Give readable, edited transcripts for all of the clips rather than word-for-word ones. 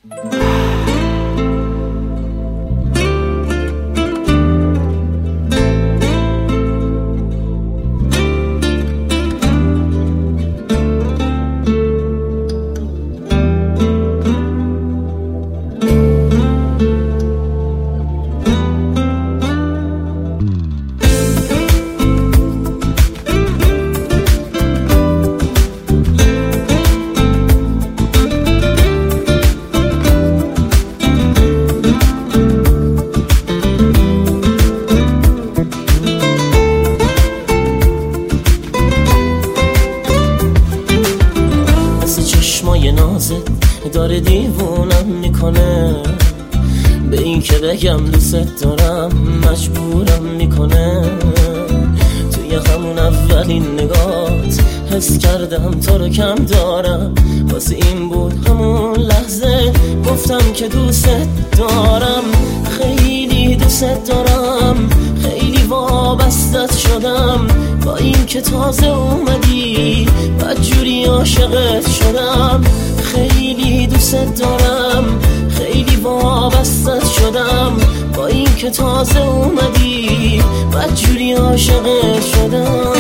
داره دیوونم میکنه، به این که بگم دوست دارم مجبورم میکنه. توی همون اولین نگات حس کردم تو رو کم دارم، واسه این بود همون لحظه گفتم که دوست دارم. خیلی دوست دارم، خیلی وابستت شدم، با این که تازه اومدی بدجوری عاشقت شدم. خیلی دوست دارم، خیلی وابستت شدم، با این که تازه اومدی بدجوری عاشقت شدم.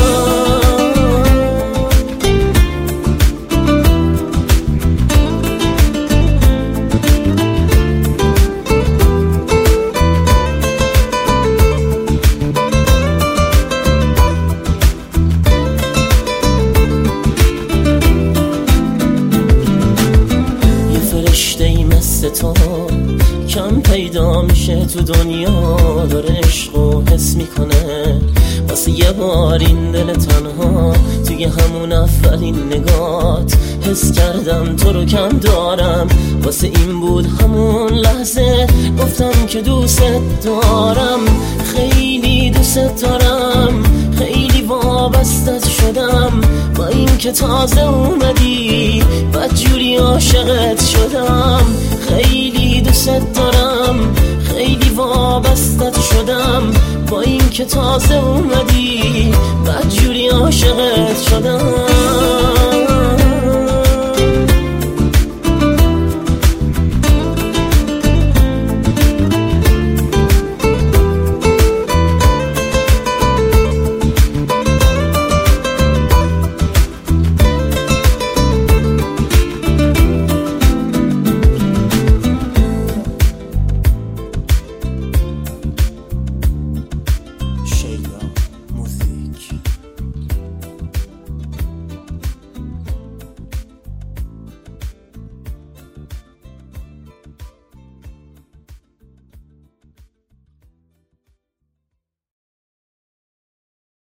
تو کم پیدا میشه تو دنیا، داره عشق و حس میکنه. واسه یه بار این دل تنها توی همون اولین نگات حس کردم تو رو کم دارم، واسه این بود همون لحظه گفتم که دوست دارم. خیلی دوست دارم، خیلی وابستت شدم، با این که تازه اومدی بدجوری عاشقت شدم. خیلی دوست دارم، خیلی وابستت شدم، با این که تازه اومدی بدجوری عاشقت شدم.